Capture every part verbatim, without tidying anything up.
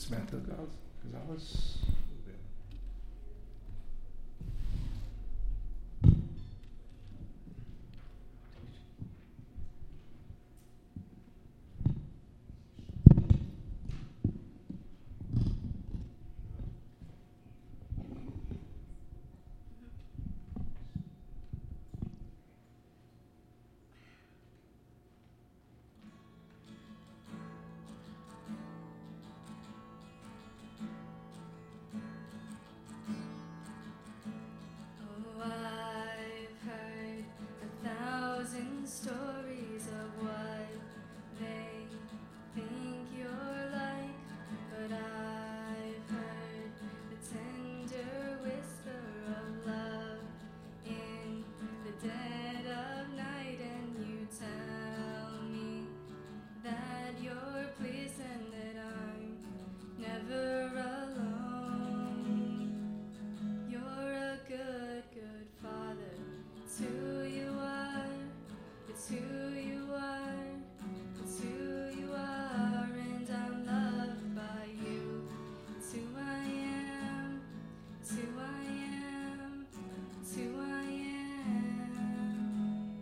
Samantha, Gonzalez. Stories of what they think you're like, but I've heard the tender whisper of love in the dead of night, and you tell me that you're pleased and that I'm never alone. You're a good, good father. It's who you are. It's who you are, it's who you are, and I'm loved by you. It's who I am, it's who I am, it's who I am.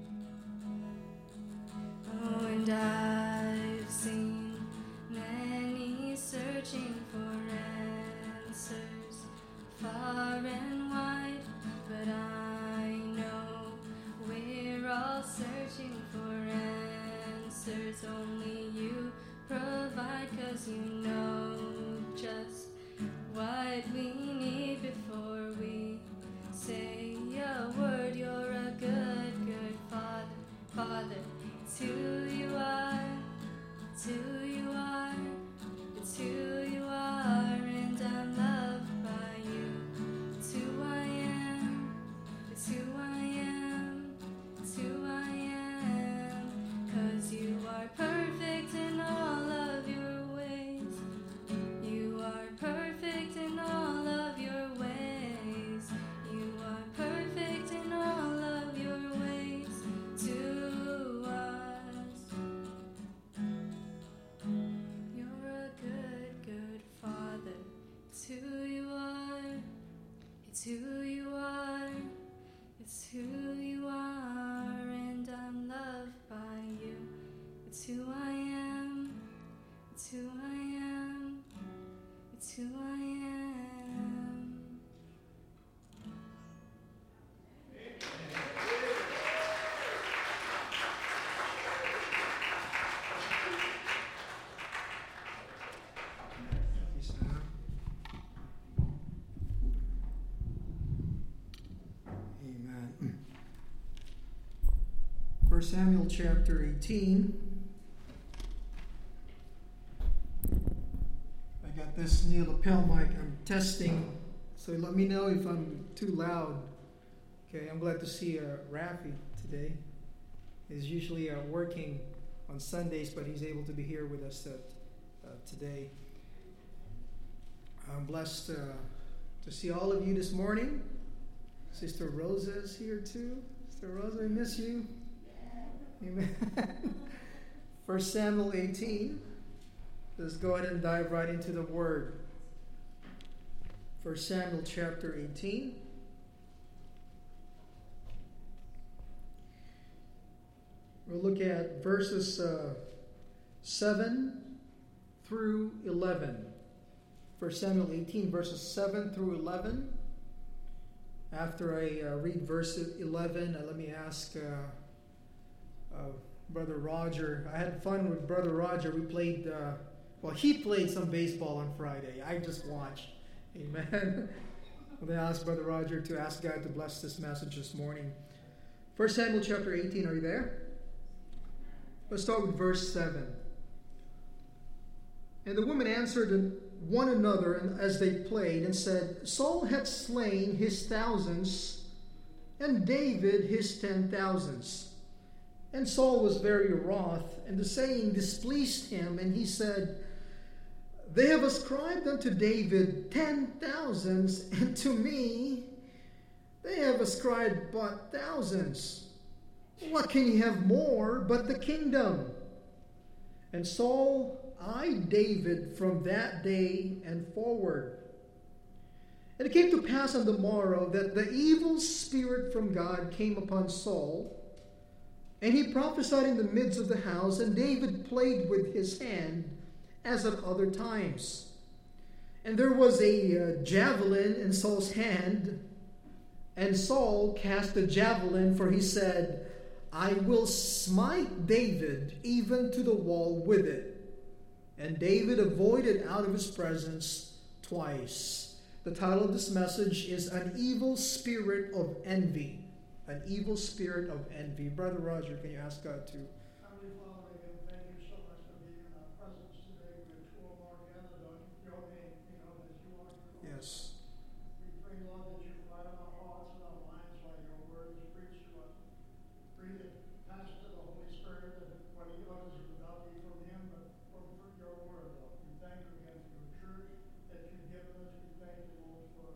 Oh, and I've seen many searching for answers far and wide, but I know we're all searching for answers only you provide, 'cause you know just what we need before we say a word. You're a good, good father, father. It's who you are, it's who you are, it's who you are, and I'm loved by you. It's who I am, it's who I am, it's who I am, 'cause you are perfect in all of your ways. You are perfect in all of your ways. You are perfect in all of your ways to us. You're a good, good father. It's who you are. It's who you are. It's who you are, and I'm loved by you. It's who I am. It's who I am. It's who I am. Amen. First Samuel chapter eighteen. I got this new lapel mic. I'm testing, so let me know if I'm too loud. Okay, I'm glad to see uh, Rafi today. He's usually uh, working on Sundays, but he's able to be here with us uh, uh, today. I'm blessed uh, to see all of you this morning. Sister Rosa is here too. Sister Rosa, I miss you. Amen. First Samuel eighteen. Let's go ahead and dive right into the Word. First Samuel chapter eighteen. We'll look at verses uh, seven through eleven. First Samuel eighteen, verses seven through eleven. After I uh, read verse eleven, uh, let me ask uh, uh, Brother Roger. I had fun with Brother Roger. We played, uh, well, he played some baseball on Friday. I just watched. Amen. I'm going to ask Brother Roger to ask God to bless this message this morning. First Samuel chapter eighteen, are you there? Let's start with verse seven. And the women answered one another as they played and said, Saul had slain his thousands, and David his ten thousands. And Saul was very wroth, and the saying displeased him, and he said, They have ascribed unto David ten thousands, and to me they have ascribed but thousands. What can he have more but the kingdom? And Saul I, David, from that day and forward. And it came to pass on the morrow that the evil spirit from God came upon Saul, and he prophesied in the midst of the house, and David played with his hand as at other times. And there was a uh, javelin in Saul's hand, and Saul cast the javelin, for he said, I will smite David even to the wall with it. And David avoided out of his presence twice. The title of this message is An Evil Spirit of Envy. An Evil Spirit of Envy. Brother Roger, can you ask God to... Heavenly Father, again, thank you so much for being in our presence today. With two or more gathered on your name, we know that you are here. Yes. We pray, Lord, that you quiet our hearts and our minds while your word is preached to us. Breathe it, pass it to the Holy Spirit, that what he utters will not be from him, but from your word, Lord. We thank you again for your church that you've given us. We thank you, Lord, for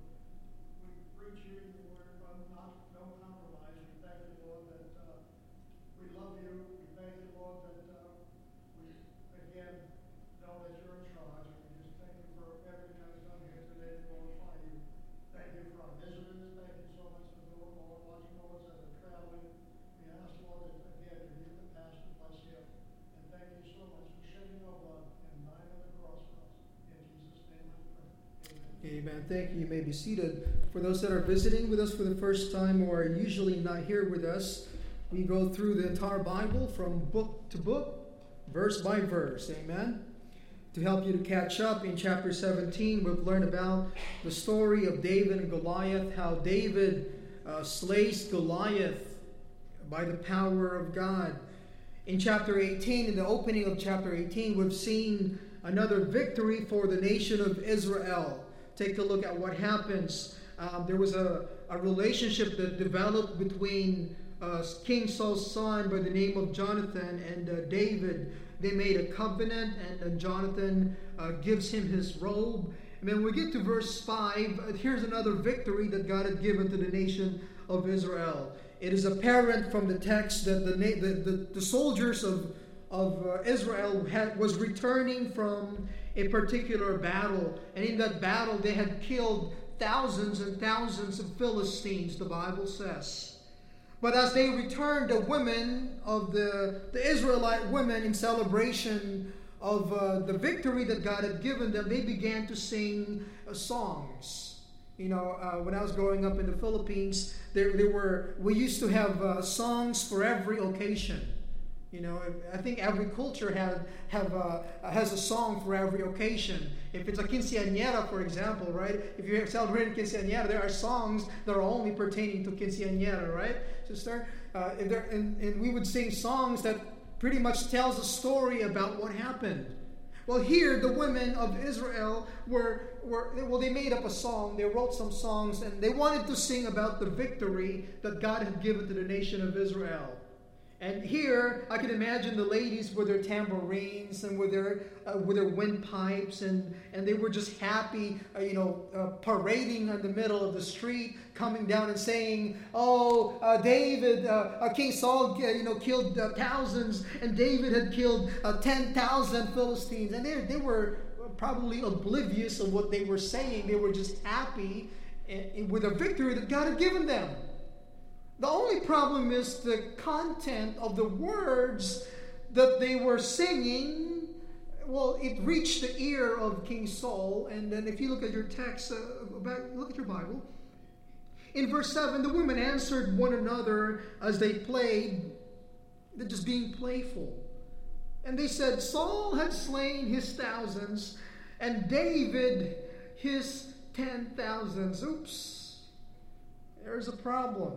we preach here your word, but not no compromise. We thank you, Lord, that uh, we love you. We thank you, Lord, that uh, we again know that you're in charge. And we just thank you for everything that's done here today to glorify you. Thank you for our visitors. Thank you so much for doing all watching over us as we're traveling. We ask, Lord, that again you give the pastor bless him. And thank you so much for shedding your blood and dying on the cross for us. In Jesus' name I pray. Amen. Amen. Thank you. You may be seated. For those that are visiting with us for the first time or are usually not here with us, we go through the entire Bible from book to book, verse by verse. Amen. To help you to catch up, in chapter seventeen, we've learned about the story of David and Goliath, how David uh, slays Goliath by the power of God. In chapter eighteen, in the opening of chapter eighteen, we've seen another victory for the nation of Israel. Take a look at what happens. Um, there was a, a relationship that developed between uh, King Saul's son by the name of Jonathan and uh, David. They made a covenant, and uh, Jonathan uh, gives him his robe. And then we get to verse five. Uh, here's another victory that God had given to the nation of Israel. It is apparent from the text that the the, the, the soldiers of of uh, Israel had, was returning from a particular battle, and in that battle they had killed thousands and thousands of Philistines, the Bible says. But as they returned, the women of the, the Israelite women, in celebration of uh, the victory that God had given them, they began to sing uh, songs. You know, uh, when I was growing up in the Philippines, there, there were we used to have uh, songs for every occasion. You know, I think every culture had, have uh, has a song for every occasion. If it's a quinceañera, for example, right? If you're celebrating quinceañera, there are songs that are only pertaining to quinceañera, right, sister? Uh, if there, and, and we would sing songs that pretty much tells a story about what happened. Well, here the women of Israel were, were well, they made up a song. They wrote some songs, and they wanted to sing about the victory that God had given to the nation of Israel. And here, I can imagine the ladies with their tambourines and with their uh, with their windpipes, and, and they were just happy, uh, you know, uh, parading in the middle of the street, coming down and saying, "Oh, uh, David, uh, uh, King Saul, uh, you know, killed uh, thousands, and David had killed uh, ten thousand Philistines." And they they were probably oblivious of what they were saying. They were just happy uh, with a victory that God had given them. The only problem is the content of the words that they were singing. Well, it reached the ear of King Saul. And then if you look at your text, uh, back, look at your Bible. In verse seven, the women answered one another as they played. They're just being playful. And they said, Saul had slain his thousands, and David his ten thousands. Oops. There's a problem.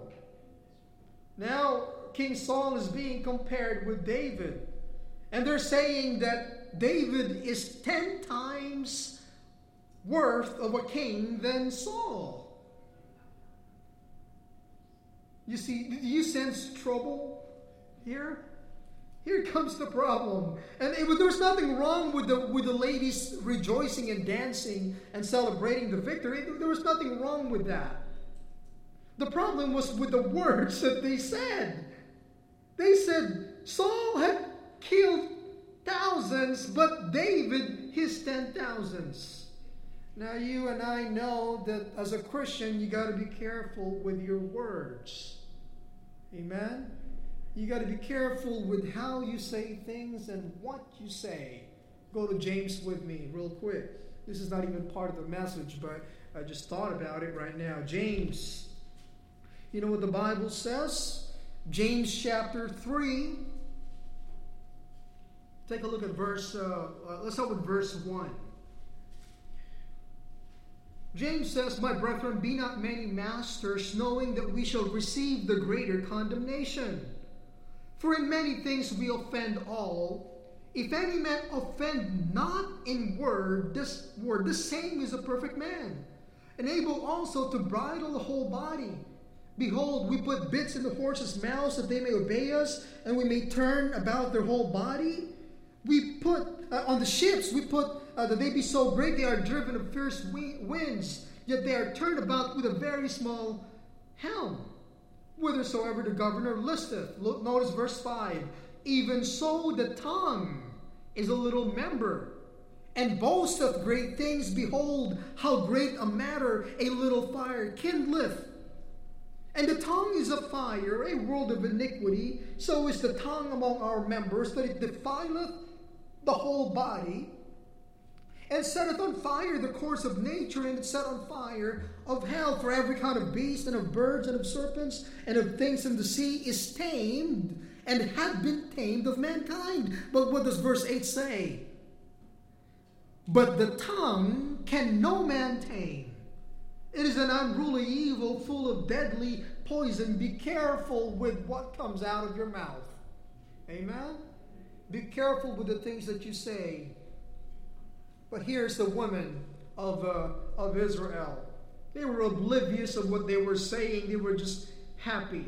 Now, King Saul is being compared with David. And they're saying that David is ten times worth of a king than Saul. You see, do you sense trouble here? Here comes the problem. And it, there was nothing wrong with the, with the ladies rejoicing and dancing and celebrating the victory. There was nothing wrong with that. The problem was with the words that they said. They said Saul had killed thousands thousands, but David his ten thousands. Now you and I know that as a Christian, you got to be careful with your words. Amen? You got to be careful with how you say things and what you say. Go to James with me real quick. This is not even part of the message, but I just thought about it right now. James. You know what the Bible says? James chapter three. Take a look at verse, uh, uh, let's start with verse one. James says, "My brethren, be not many masters, knowing that we shall receive the greater condemnation. For in many things we offend all. If any man offend not in word, this word, the same is a perfect man, and able also to bridle the whole body. Behold, we put bits in the horses' mouths that they may obey us, and we may turn about their whole body. We put uh, on the ships, we put uh, that they be so great they are driven of fierce wi- winds, yet they are turned about with a very small helm, whithersoever the governor listeth." Look, notice verse five. "Even so the tongue is a little member, and boasteth great things. Behold, how great a matter a little fire kindleth. And the tongue is a fire, a world of iniquity. So is the tongue among our members, that it defileth the whole body, and setteth on fire the course of nature, and it set on fire of hell. For every kind of beast, and of birds, and of serpents, and of things in the sea is tamed, and hath been tamed of mankind." But what does verse eight say? "But the tongue can no man tame. It is an unruly evil, full of deadly poison. Be careful with what comes out of your mouth." Amen? Be careful with the things that you say. But here's the women of, uh, of Israel. They were oblivious of what they were saying. They were just happy.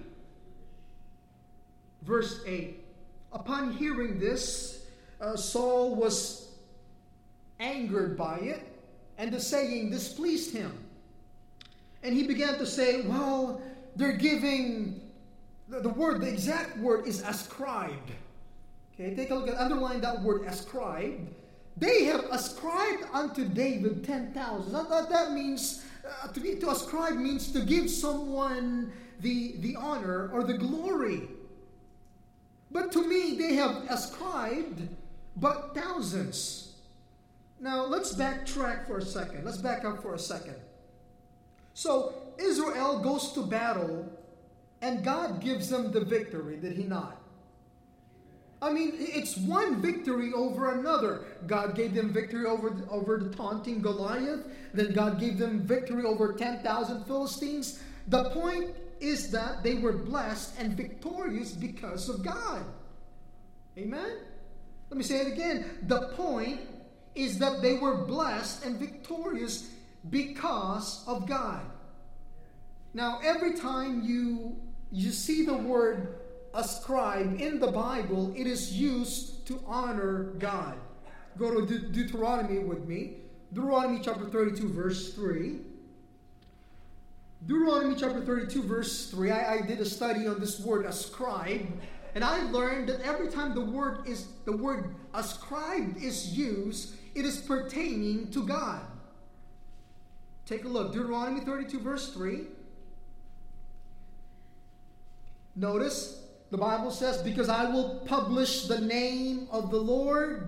Verse eight. "Upon hearing this, uh, Saul was angered by it, and the saying displeased him. And he began to say, well, they're giving, the, the word, the exact word is ascribed. Okay, take a look at, underline that word ascribed. They have ascribed unto David ten thousand. That, that means, uh, to, be, to ascribe means to give someone the, the honor or the glory. But to me, they have ascribed but thousands. Now, let's backtrack for a second. Let's back up for a second. So, Israel goes to battle, and God gives them the victory, did he not? I mean, it's one victory over another. God gave them victory over, over the taunting Goliath. Then God gave them victory over ten thousand Philistines. The point is that they were blessed and victorious because of God. Amen? Let me say it again. The point is that they were blessed and victorious because of God. Now, every time you, you see the word ascribe in the Bible, it is used to honor God. Go to De- Deuteronomy with me. Deuteronomy chapter thirty-two, verse three. Deuteronomy chapter thirty-two, verse three. I, I did a study on this word ascribe, and I learned that every time the word is the word ascribed is used, it is pertaining to God. Take a look. Deuteronomy thirty-two, verse three. Notice, the Bible says, because I will publish the name of the Lord,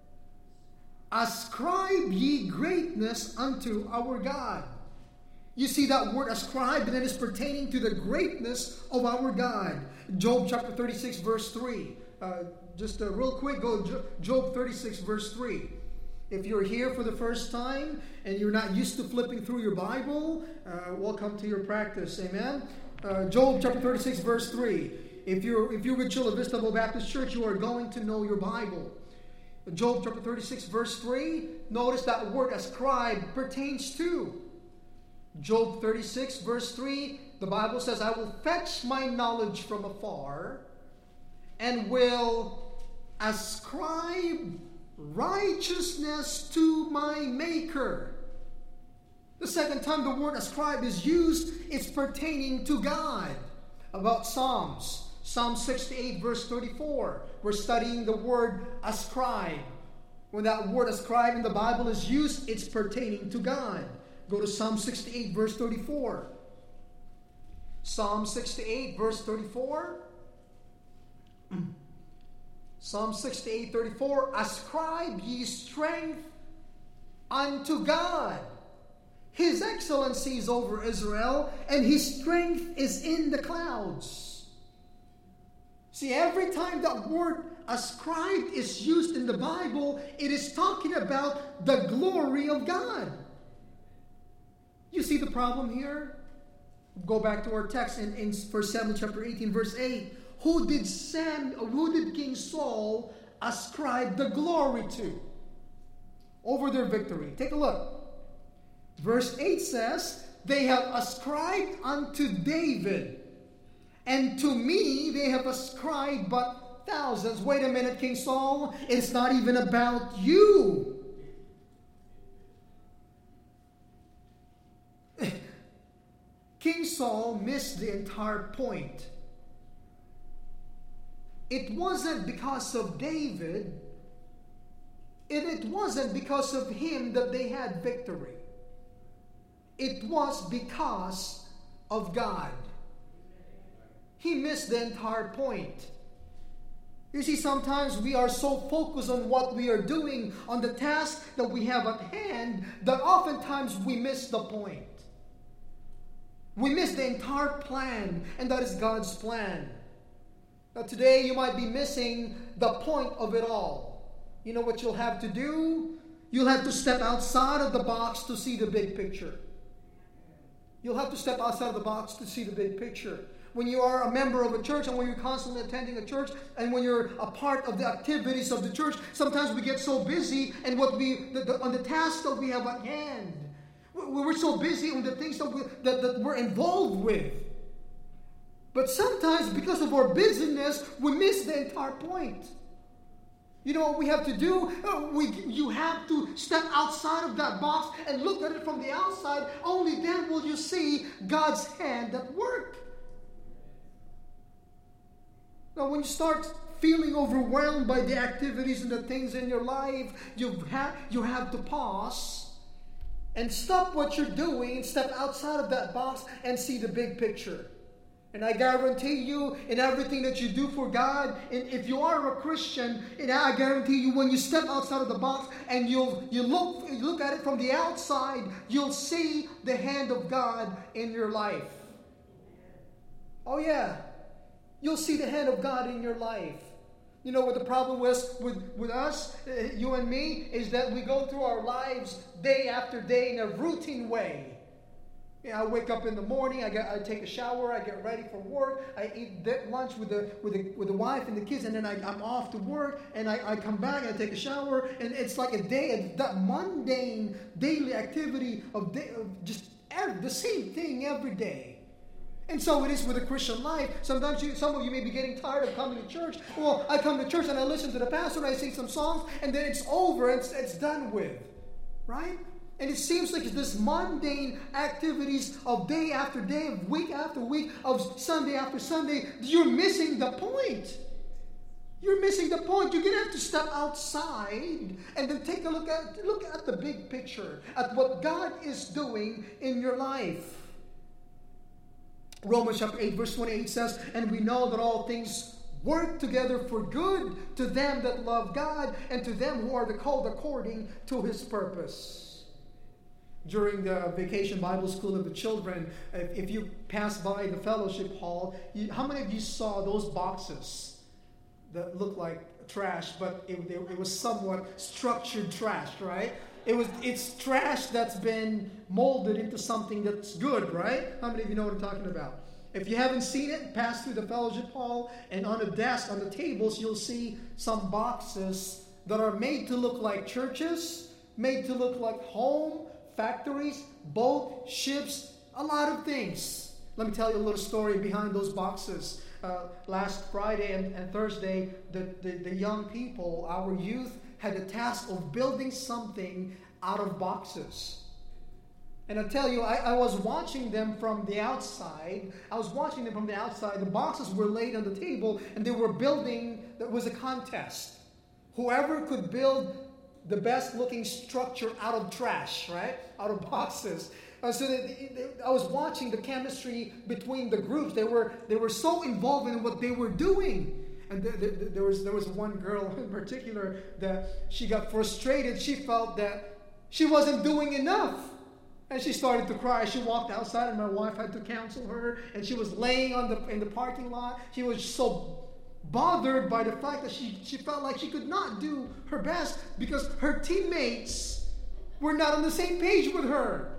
ascribe ye greatness unto our God. You see that word ascribe, and it is pertaining to the greatness of our God. Job chapter thirty-six, verse three. Uh, just uh, real quick, go Job thirty-six, verse three. If you're here for the first time and you're not used to flipping through your Bible, uh, welcome to your practice. Amen. Uh, Job chapter thirty-six, verse three. If you're if you're with Chula Vista Baptist Church, you are going to know your Bible. Job chapter thirty-six, verse three. Notice that word ascribe pertains to. Job thirty-six, verse three. The Bible says, I will fetch my knowledge from afar and will ascribe righteousness to my Maker. The second time the word ascribe is used, it's pertaining to God. About Psalms. Psalm sixty-eight, verse thirty-four. We're studying the word ascribe. When that word ascribe in the Bible is used, it's pertaining to God. Go to Psalm sixty-eight, verse thirty-four. Psalm sixty-eight, verse thirty-four. Psalm sixty-eight, thirty-four. Ascribe ye strength unto God. His excellency is over Israel, and His strength is in the clouds. See, every time that word ascribed is used in the Bible, it is talking about the glory of God. You see the problem here? Go back to our text in, in First Samuel chapter eighteen, verse eight. Who did Sam, who did King Saul ascribe the glory to over their victory? Take a look. Verse eight says, they have ascribed unto David, and to me they have ascribed but thousands. Wait a minute, King Saul. It's not even about you. King Saul missed the entire point. It wasn't because of David, and it wasn't because of him that they had victory. It was because of God. He missed the entire point. You see, sometimes we are so focused on what we are doing, on the task that we have at hand, that oftentimes we miss the point. We miss the entire plan, and that is God's plan. Now today you might be missing the point of it all. You know what you'll have to do? You'll have to step outside of the box to see the big picture. You'll have to step outside of the box to see the big picture. When you are a member of a church, and when you're constantly attending a church, and when you're a part of the activities of the church, sometimes we get so busy and what we the, the, on the tasks that we have at hand. We're so busy on the things that, we, that, that we're involved with. But sometimes, because of our busyness, we miss the entire point. You know what we have to do? We, you have to step outside of that box and look at it from the outside. Only then will you see God's hand at work. Now, when you start feeling overwhelmed by the activities and the things in your life, you have, you have to pause and stop what you're doing and step outside of that box and see the big picture. And I guarantee you, in everything that you do for God, and if you are a Christian, and I guarantee you, when you step outside of the box and you'll you look you look at it from the outside, you'll see the hand of God in your life. Oh yeah, you'll see the hand of God in your life. You know what the problem was with, with us, uh, you and me, is that we go through our lives day after day in a routine way. You know, I wake up in the morning, I get, I take a shower, I get ready for work, I eat lunch with the with the with the wife and the kids, and then I, I'm off to work, and I, I come back, I take a shower, and it's like a day, that mundane daily activity of, day, of just every, the same thing every day. And so it is with a Christian life. Sometimes you, some of you may be getting tired of coming to church. Well, I come to church and I listen to the pastor and I sing some songs, and then it's over, it's, it's done with, right? And it seems like it's this mundane activities of day after day, of week after week, of Sunday after Sunday. You're missing the point. You're missing the point. You're going to have to step outside and then take a look at, look at the big picture, at what God is doing in your life. Romans chapter eight, verse twenty-eight says, and we know that all things work together for good to them that love God and to them who are called according to His purpose. During the vacation Bible school of the children, if you pass by the fellowship hall, you, how many of you saw those boxes that looked like trash, but it, it was somewhat structured trash, right? It was it's trash that's been molded into something that's good, right? How many of you know what I'm talking about? If you haven't seen it, pass through the fellowship hall, and on the desk, on the tables, you'll see some boxes that are made to look like churches, made to look like home, factories, boat, ships, a lot of things. Let me tell you a little story behind those boxes. Uh, last Friday and, and Thursday, the, the, the young people, our youth, had the task of building something out of boxes. And I tell you, I, I was watching them from the outside. I was watching them from the outside. The boxes were laid on the table, and they were building. There was a contest. Whoever could build the best looking structure out of trash, right? Out of boxes. Uh, so they, they, I was watching the chemistry between the groups. They were they were so involved in what they were doing. And the, the, the, there was there was one girl in particular that she got frustrated. She felt that she wasn't doing enough. And she started to cry. She walked outside and my wife had to counsel her. And she was laying on the in the parking lot. She was so bothered by the fact that she, she felt like she could not do her best because her teammates were not on the same page with her.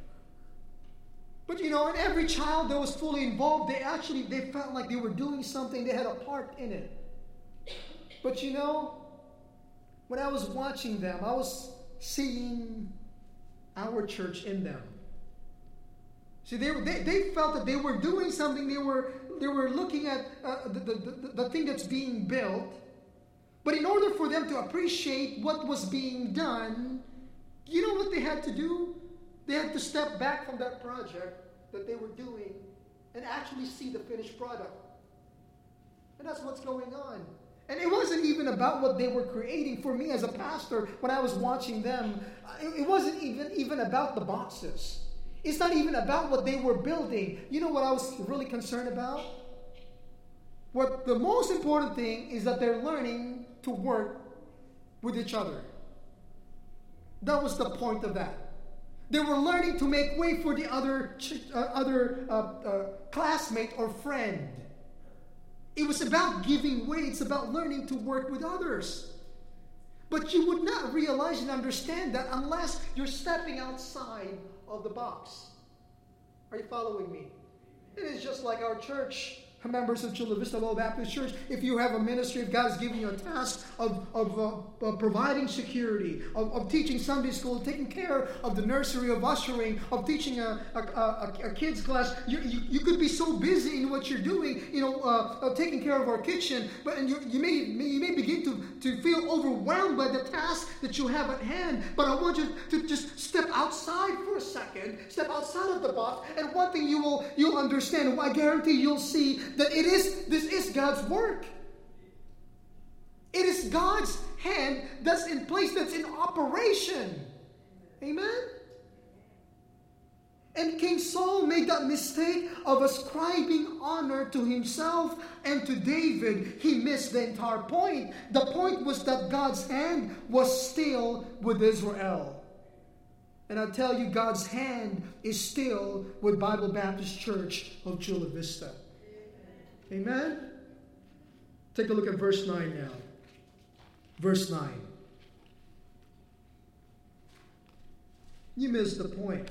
But you know, and every child that was fully involved, they actually, they felt like they were doing something, they had a part in it. But you know, when I was watching them, I was seeing our church in them. See, they, they, they felt that they were doing something, they were, they were looking at uh, the, the, the, the thing that's being built. But in order for them to appreciate what was being done, you know what they had to do? They had to step back from that project that they were doing and actually see the finished product. And that's what's going on. And it wasn't even about what they were creating. For me as a pastor, when I was watching them, it wasn't even, even about the boxes. It's not even about what they were building. You know what I was really concerned about? What the most important thing is that they're learning to work with each other. That was the point of that. They were learning to make way for the other uh, other uh, uh, classmate or friend. It was about giving way. It's about learning to work with others. But you would not realize and understand that unless you're stepping outside of the box. Are you following me? It is just like our church, members of Chula Vista Low Baptist Church. If you have a ministry, if God has given you a task of, of, uh, of providing security, of, of teaching Sunday school, taking care of the nursery, of ushering, of teaching a, a, a, a kids class, you, you, you could be so busy in what you're doing, you know, uh, uh, taking care of our kitchen, but and you, you, may, you may begin to, to feel overwhelmed by the task that you have at hand. But I want you to just step outside for a second, step outside of the box, and one thing you will you'll understand, I guarantee you'll see that it is, this is God's work. It is God's hand that's in place, that's in operation. Amen? And King Saul made that mistake of ascribing honor to himself and to David. He missed the entire point. The point was that God's hand was still with Israel. And I tell you, God's hand is still with Bible Baptist Church of Chula Vista. Amen? Take a look at verse nine now. Verse nine. You missed the point.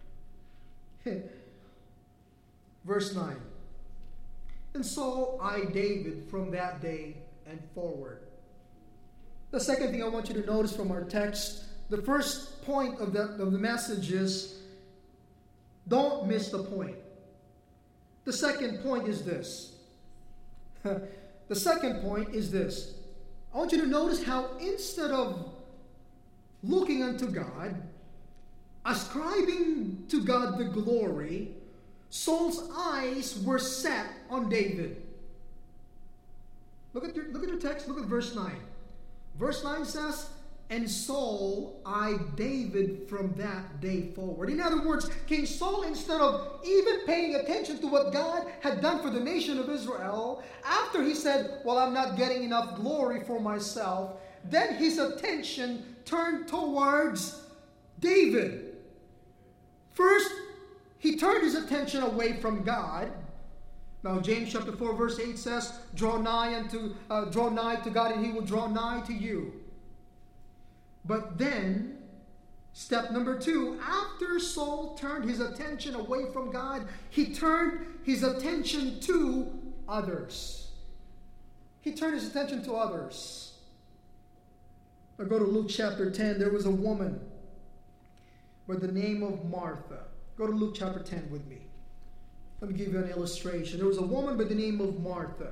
Verse nine. And Saul eyed David from that day and forward. The second thing I want you to notice from our text, the first point of the, of the message is, don't miss the point. The second point is this. The second point is this. I want you to notice how instead of looking unto God, ascribing to God the glory, Saul's eyes were set on David. Look at your, look at your text. Look at verse nine. Verse nine says, and Saul eyed David from that day forward. In other words, King Saul, instead of even paying attention to what God had done for the nation of Israel, after he said, well, I'm not getting enough glory for myself, then his attention turned towards David. First, he turned his attention away from God. Now, James chapter four, verse eight says, draw nigh unto, uh, draw nigh to God, and he will draw nigh to you. But then, step number two, after Saul turned his attention away from God, he turned his attention to others. He turned his attention to others. Now go to Luke chapter ten. There was a woman by the name of Martha. Go to Luke chapter ten with me. Let me give you an illustration. There was a woman by the name of Martha.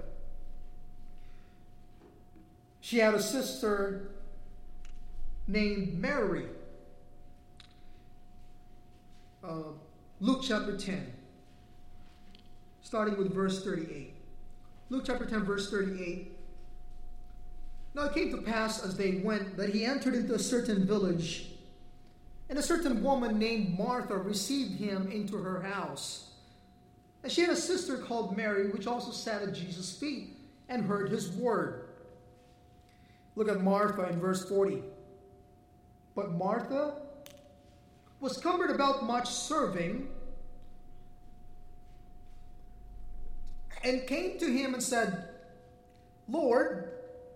She had a sister named Mary. Uh, Luke chapter ten, starting with verse thirty-eight. Luke chapter ten, verse thirty-eight. Now it came to pass as they went that he entered into a certain village, and a certain woman named Martha received him into her house. And she had a sister called Mary, which also sat at Jesus' feet and heard his word. Look at Martha in verse forty. But Martha was cumbered about much serving, and came to him and said, Lord,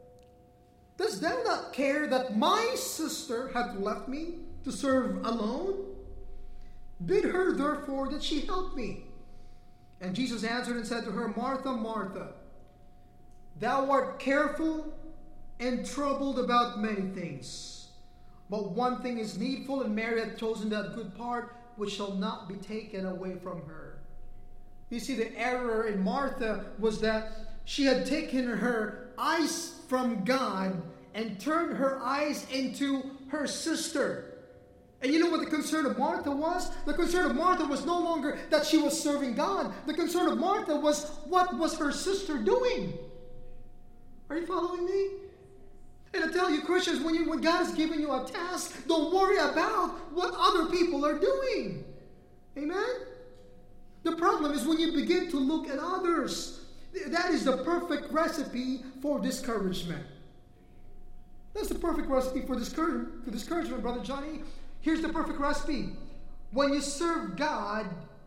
dost thou not care that my sister hath left me to serve alone? Bid her therefore that she help me. And Jesus answered and said to her, Martha, Martha, thou art careful and troubled about many things. But one thing is needful, and Mary hath chosen that good part, which shall not be taken away from her. You see, the error in Martha was that she had taken her eyes from God and turned her eyes into her sister. And you know what the concern of Martha was? The concern of Martha was no longer that she was serving God. The concern of Martha was, what was her sister doing? Are you following me? And I tell you, Christians, when, you, when God has given you a task, don't worry about what other people are doing. Amen? The problem is when you begin to look at others. That is the perfect recipe for discouragement. That's the perfect recipe for discouragement, Brother Johnny. Here's the perfect recipe. When you serve God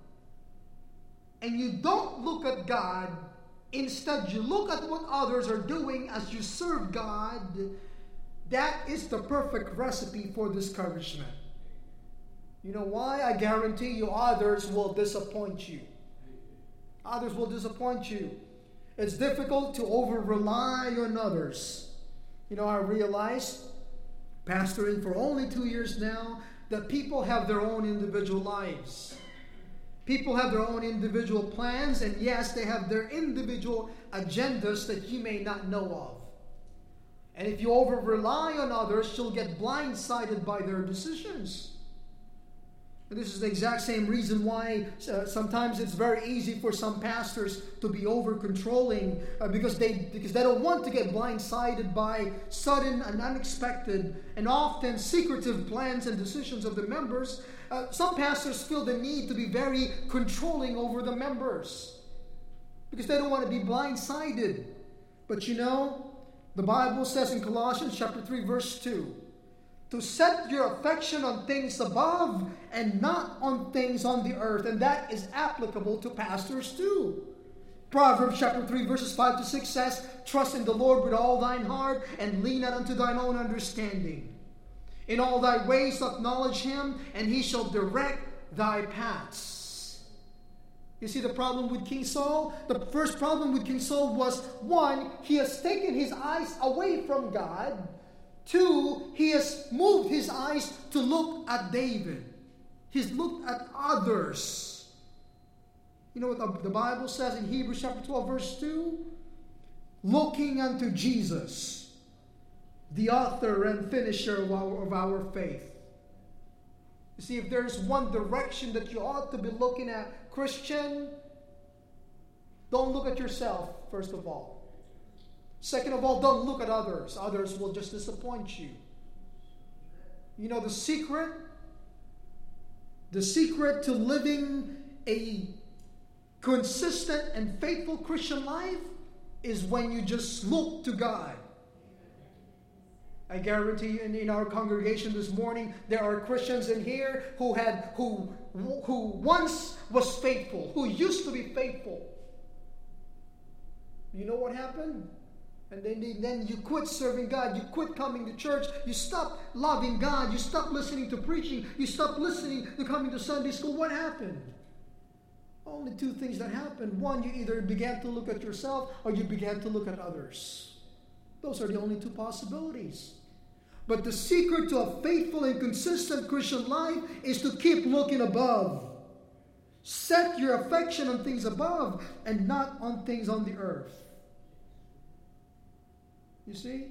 and you don't look at God, instead you look at what others are doing as you serve God, that is the perfect recipe for discouragement. You know why? I guarantee you others will disappoint you. Others will disappoint you. It's difficult to over-rely on others. You know, I realize, pastoring for only two years now, that people have their own individual lives. People have their own individual plans, and yes, they have their individual agendas that you may not know of. And if you over-rely on others, you'll get blindsided by their decisions. And this is the exact same reason why uh, sometimes it's very easy for some pastors to be over-controlling uh, because they because they don't want to get blindsided by sudden and unexpected and often secretive plans and decisions of the members. Uh, some pastors feel the need to be very controlling over the members because they don't want to be blindsided. But you know, the Bible says in Colossians chapter three, verse two, to set your affection on things above and not on things on the earth. And that is applicable to pastors too. Proverbs chapter three, verses five to six says, trust in the Lord with all thine heart and lean not unto thine own understanding. In all thy ways acknowledge him, and he shall direct thy paths. You see the problem with King Saul? The first problem with King Saul was, one, he has taken his eyes away from God. Two, he has moved his eyes to look at David. He's looked at others. You know what the, the Bible says in Hebrews chapter twelve, verse two? Looking unto Jesus, the author and finisher of our, of our faith. You see, if there's one direction that you ought to be looking at, Christian, don't look at yourself, first of all. Second of all, don't look at others. Others will just disappoint you. You know the secret? The secret to living a consistent and faithful Christian life is when you just look to God. I guarantee you in, in our congregation this morning, there are Christians in here who had who who once was faithful, who used to be faithful. You know what happened? And then, then you quit serving God. You quit coming to church. You stop loving God. You stop listening to preaching. You stop listening to coming to Sunday school. What happened? Only two things that happened. One, you either began to look at yourself or you began to look at others. Those are the only two possibilities. But the secret to a faithful and consistent Christian life is to keep looking above. Set your affection on things above and not on things on the earth. You see?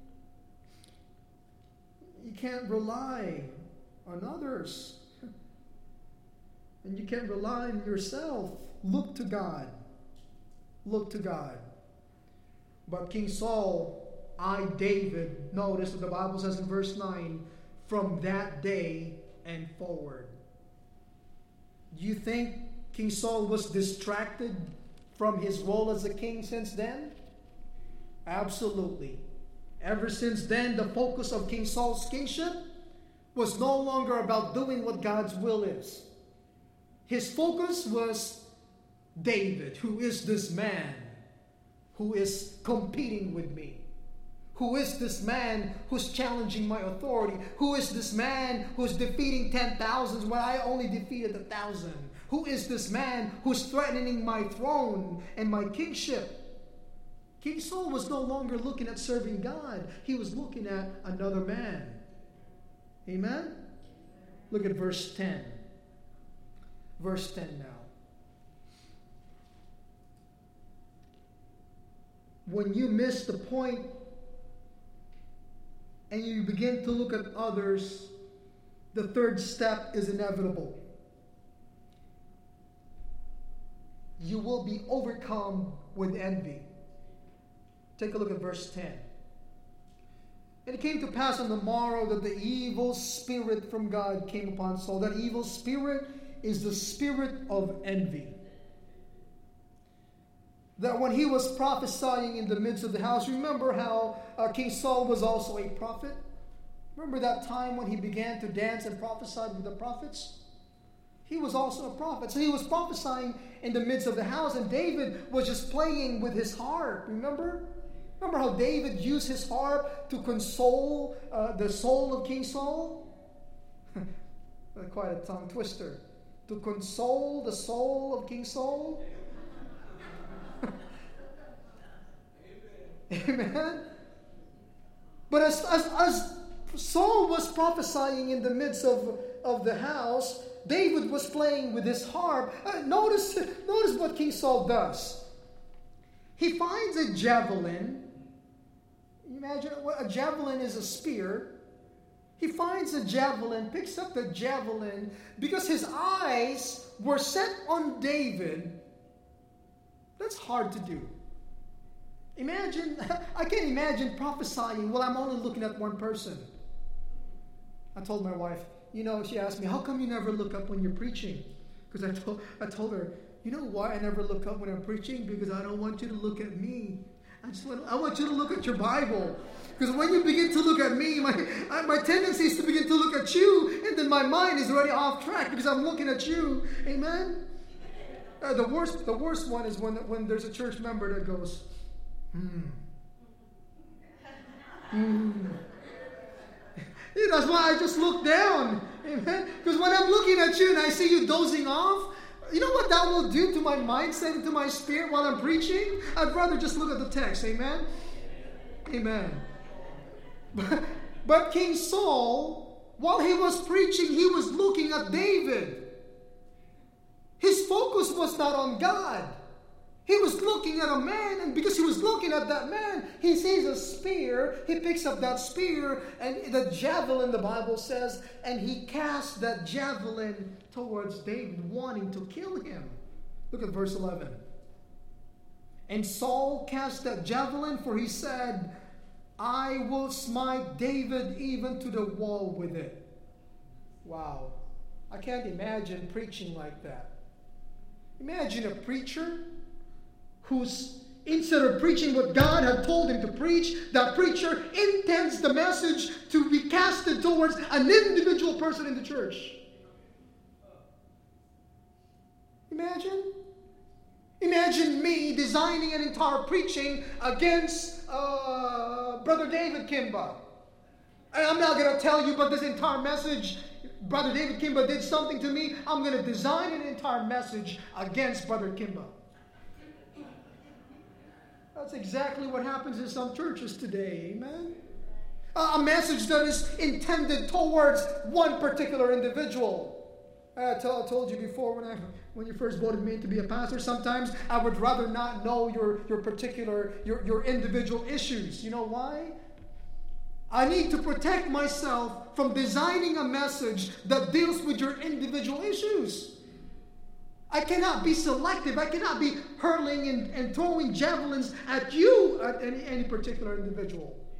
You can't rely on others. And you can't rely on yourself. Look to God. Look to God. But King Saul I, David, notice what the Bible says in verse nine, from that day and forward. Do you think King Saul was distracted from his role as a king since then? Absolutely. Ever since then, the focus of King Saul's kingship was no longer about doing what God's will is. His focus was David. Who is this man who is competing with me? Who is this man who's challenging my authority? Who is this man who's defeating ten thousands when I only defeated a thousand? Who is this man who's threatening my throne and my kingship? King Saul was no longer looking at serving God. He was looking at another man. Amen? Look at verse ten. Verse ten now. When you miss the point and you begin to look at others, the third step is inevitable. You will be overcome with envy. Take a look at verse ten. And it came to pass on the morrow that the evil spirit from God came upon Saul. That evil spirit is the spirit of envy. That when he was prophesying in the midst of the house, remember how uh, King Saul was also a prophet? Remember that time when he began to dance and prophesy with the prophets? He was also a prophet. So he was prophesying in the midst of the house, and David was just playing with his harp. Remember? Remember how David used his harp to console uh, the soul of King Saul? Quite a tongue twister. To console the soul of King Saul? Amen? But as, as, as Saul was prophesying in the midst of, of the house, David was playing with his harp. Uh, notice, notice what King Saul does. He finds a javelin. Imagine what a javelin is, a spear. He finds a javelin, picks up the javelin, because his eyes were set on David. That's hard to do. Imagine, I can't imagine prophesying while I'm only looking at one person. I told my wife, you know, she asked me, how come you never look up when you're preaching? Because I told, I told her, you know why I never look up when I'm preaching? Because I don't want you to look at me. I just want, I want you to look at your Bible. Because when you begin to look at me, my, my tendency is to begin to look at you, and then my mind is already off track because I'm looking at you. Amen? Uh, the worst, the worst one is when, when there's a church member that goes, Hmm. Hmm. Yeah, that's why I just look down. Amen. Because when I'm looking at you and I see you dozing off, you know what that will do to my mindset and to my spirit while I'm preaching? I'd rather just look at the text. Amen. Amen. But, but King Saul, while he was preaching, he was looking at David. His focus was not on God. He was looking at a man, and because he was looking at that man, he sees a spear. He picks up that spear, and the javelin, the Bible says, and he casts that javelin towards David, wanting to kill him. Look at verse eleven. And Saul cast that javelin, for he said, I will smite David even to the wall with it. Wow. I can't imagine preaching like that. Imagine a preacher who's, instead of preaching what God had told him to preach, that preacher intends the message to be casted towards an individual person in the church. Imagine. Imagine me designing an entire preaching against uh, Brother David Kimba. And I'm not going to tell you about this entire message. Brother David Kimba did something to me. I'm going to design an entire message against Brother Kimba. That's exactly what happens in some churches today, amen? A message that is intended towards one particular individual. I told you before, when I when you first voted me to be a pastor, sometimes I would rather not know your, your particular, your, your individual issues. You know why? I need to protect myself from designing a message that deals with your individual issues. I cannot be selective. I cannot be hurling and, and throwing javelins at you, at any, any particular individual.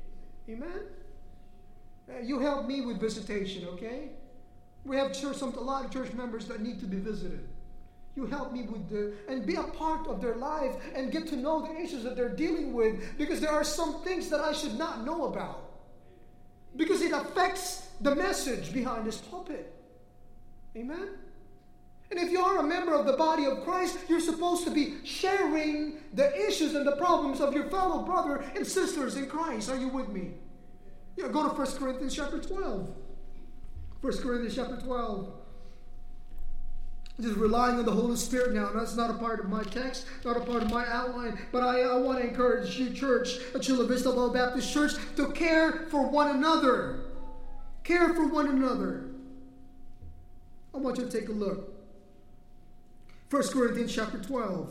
Amen? Uh, you help me with visitation, okay? We have church, some, a lot of church members that need to be visited. You help me with the, and be a part of their life and get to know the issues that they're dealing with, because there are some things that I should not know about. Because it affects the message behind this pulpit. Amen? And if you are a member of the body of Christ, you're supposed to be sharing the issues and the problems of your fellow brother and sisters in Christ. Are you with me? Yeah, go to First Corinthians chapter twelve. First Corinthians chapter twelve. Just relying on the Holy Spirit now. That's not a part of my text, not a part of my outline. But I, I want to encourage you, church, at Chula Vista Bible Baptist Church, to care for one another. Care for one another. I want you to take a look. First Corinthians chapter twelve.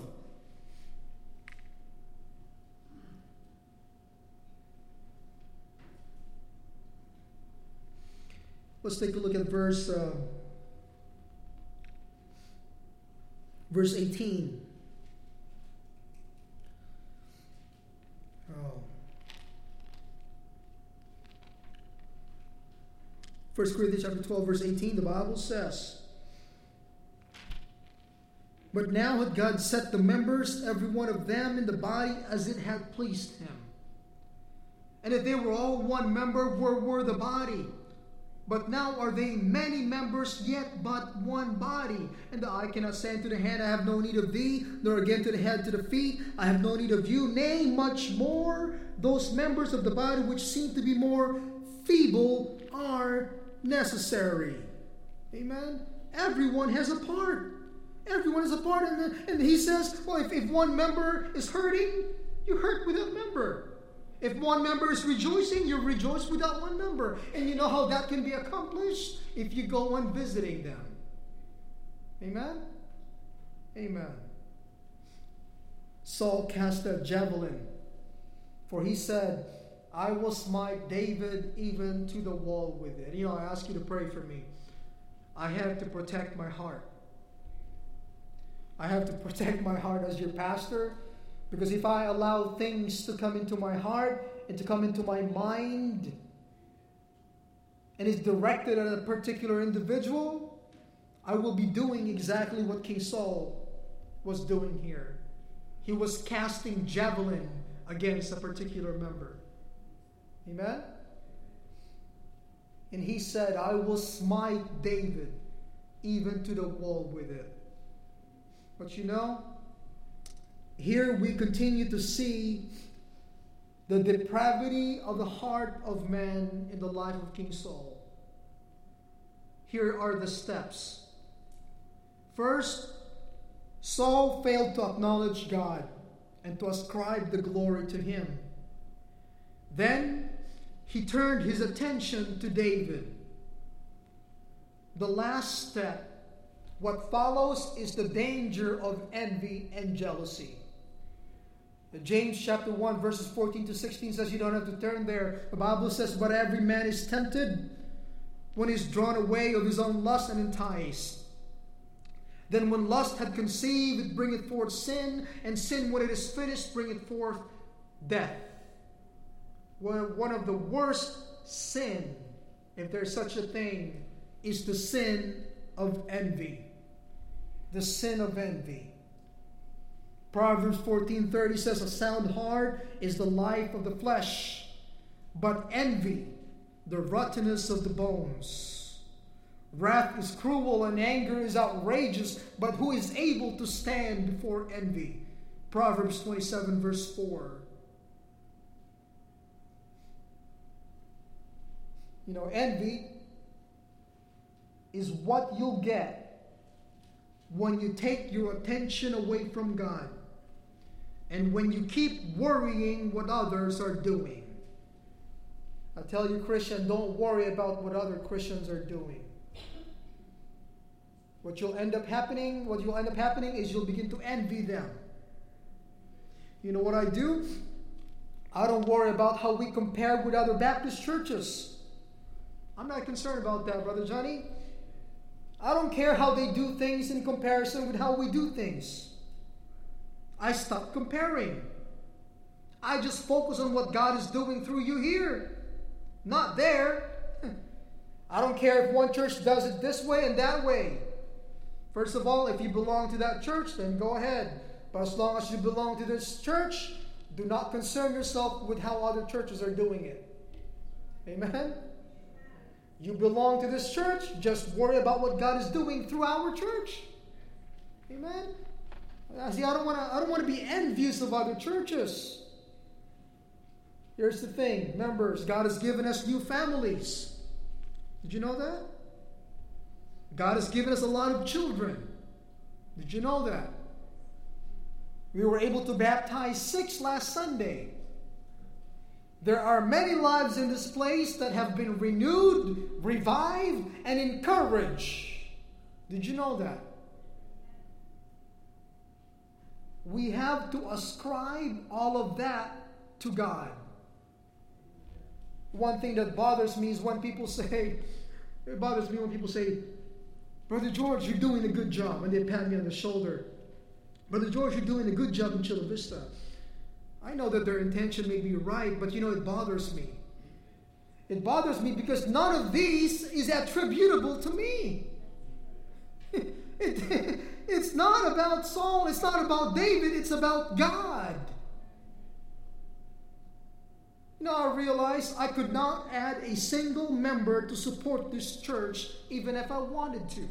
Let's take a look at verse uh, verse eighteen. Oh. First Corinthians chapter twelve, verse eighteen, the Bible says, "But now had God set the members, every one of them, in the body as it had pleased him. And if they were all one member, where were the body? But now are they many members, yet but one body. And the eye cannot say unto the hand, I have no need of thee, nor again to the head to the feet, I have no need of you. Nay, much more, those members of the body which seem to be more feeble are necessary." Amen? Everyone has a part. Everyone has a part. And, the, and he says, well, if, if one member is hurting, you hurt with that member. If one member is rejoicing, you rejoice with that one member. And you know how that can be accomplished? If you go on visiting them. Amen? Amen. Saul cast a javelin, for he said, I will smite David even to the wall with it. You know, I ask you to pray for me. I have to protect my heart. I have to protect my heart as your pastor. Because if I allow things to come into my heart and to come into my mind, and it's directed at a particular individual, I will be doing exactly what King Saul was doing here. He was casting javelin against a particular member. Amen? And he said, I will smite David even to the wall with it. But you know, here we continue to see the depravity of the heart of man in the life of King Saul. Here are the steps. First, Saul failed to acknowledge God and to ascribe the glory to him. Then, he turned his attention to David. The last step, what follows, is the danger of envy and jealousy. James chapter one verses fourteen to sixteen says, you don't have to turn there. The Bible says, but every man is tempted when he is drawn away of his own lust and enticed. Then when lust had conceived, it bringeth forth sin, and sin, when it is finished, bringeth forth death. One of the worst sin, if there's such a thing, is the sin of envy. The sin of envy. Proverbs fourteen thirty says, a sound heart is the life of the flesh, but envy, the rottenness of the bones. Wrath is cruel and anger is outrageous, but who is able to stand before envy? Proverbs twenty-seven verse four. You know, envy is what you'll get when you take your attention away from God. And when you keep worrying what others are doing. I tell you, Christian, don't worry about what other Christians are doing. What you'll end up happening, what you'll end up happening is you'll begin to envy them. You know what I do? I don't worry about how we compare with other Baptist churches. I'm not concerned about that, Brother Johnny. I don't care how they do things in comparison with how we do things. I stop comparing. I just focus on what God is doing through you here. Not there. I don't care if one church does it this way and that way. First of all, if you belong to that church, then go ahead. But as long as you belong to this church, do not concern yourself with how other churches are doing it. Amen? You belong to this church, just worry about what God is doing through our church. Amen? See, I don't want to I don't want to be envious of other churches. Here's the thing, members, God has given us new families. Did you know that? God has given us a lot of children. Did you know that? We were able to baptize six last Sunday. There are many lives in this place that have been renewed, revived, and encouraged. Did you know that? We have to ascribe all of that to God. One thing that bothers me is when people say, it bothers me when people say, Brother George, you're doing a good job. And they pat me on the shoulder. Brother George, you're doing a good job in Chula Vista. I know that their intention may be right, but you know, it bothers me. It bothers me because none of these is attributable to me. it, it, it's not about Saul, it's not about David, it's about God. You know, I realized I could not add a single member to support this church, even if I wanted to.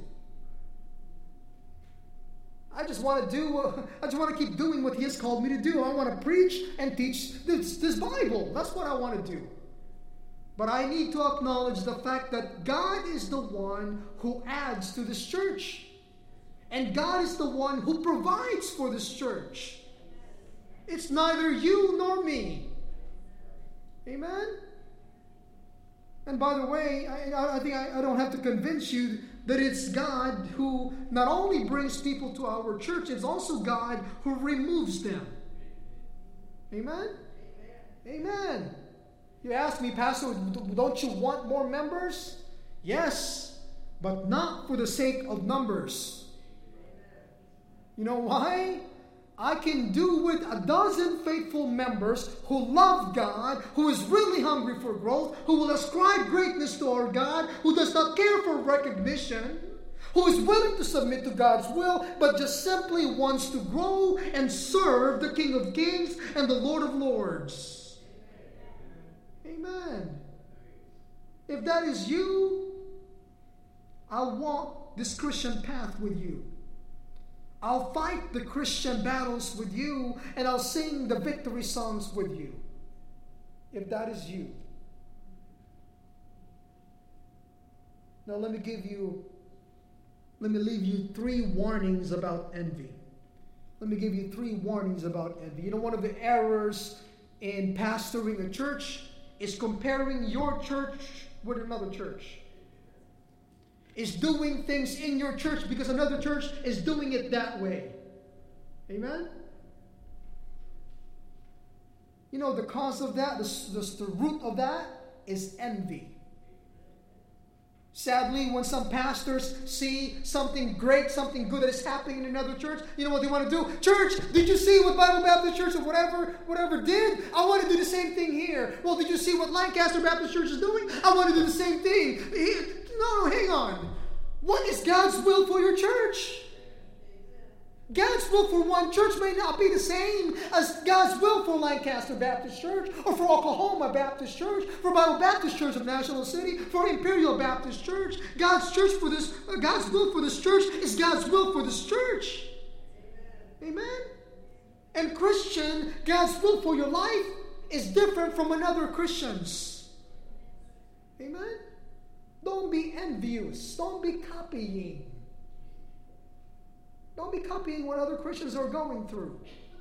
I just want to do, uh, I just want to keep doing what He has called me to do. I want to preach and teach this, this Bible. That's what I want to do. But I need to acknowledge the fact that God is the one who adds to this church. And God is the one who provides for this church. It's neither you nor me. Amen? And by the way, I, I think I, I don't have to convince you that it's God who not only brings people to our church, it's also God who removes them. Amen? Amen. Amen. You ask me, Pastor, don't you want more members? Yes, but not for the sake of numbers. You know why? I can do with a dozen faithful members who love God, who is really hungry for growth, who will ascribe greatness to our God, who does not care for recognition, who is willing to submit to God's will, but just simply wants to grow and serve the King of Kings and the Lord of Lords. Amen. If that is you, I'll walk this Christian path with you. I'll fight the Christian battles with you, and I'll sing the victory songs with you. If that is you. Now let me give you, let me leave you three warnings about envy. Let me give you three warnings about envy. You know, one of the errors in pastoring a church is comparing your church with another church. Is doing things in your church because another church is doing it that way. Amen? You know, the cause of that, the, the, the root of that is envy. Sadly, when some pastors see something great, something good that is happening in another church, you know what they want to do? Church, did you see what Bible Baptist Church or whatever, whatever did? I want to do the same thing here. Well, did you see what Lancaster Baptist Church is doing? I want to do the same thing. No, no, hang on. What is God's will for your church? God's will for one church may not be the same as God's will for Lancaster Baptist Church, or for Oklahoma Baptist Church, for Bible Baptist Church of National City, for Imperial Baptist Church. God's church for this, uh, God's will for this church is God's will for this church. Amen. Amen? And Christian, God's will for your life is different from another Christian's. Amen. Don't be envious. Don't be copying. Don't be copying what other Christians are going through.